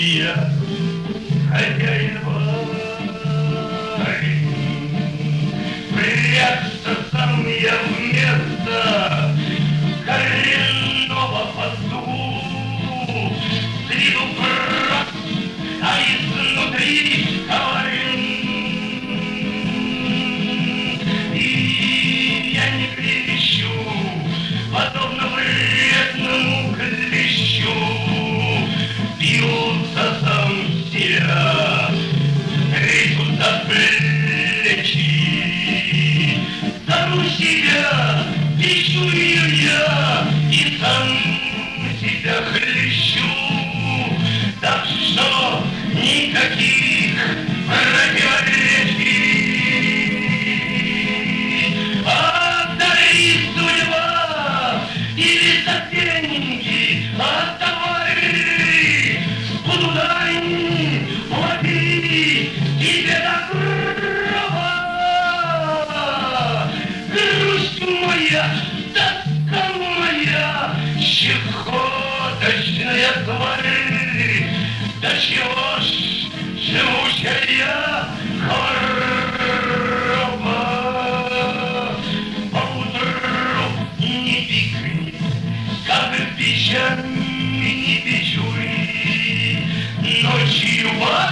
я хозяин бали. Прячься сам я вместо коренного посту. С виду прост, а изнутри коварен. И я не клевещу, подобно вредному клещу. Бьются сам себя, трясут за плечи. Сам себя ищу я и сам себя хлещу. Так что никаких противоречий. Отдай судьба или за деньги отдавай. Буду дань плати тебе до гроба. Грусть моя, тоска моя, щекоточная тварь. Да чего ж живучая хвороба. Поутру не пикни, как печаль не печуй, ночью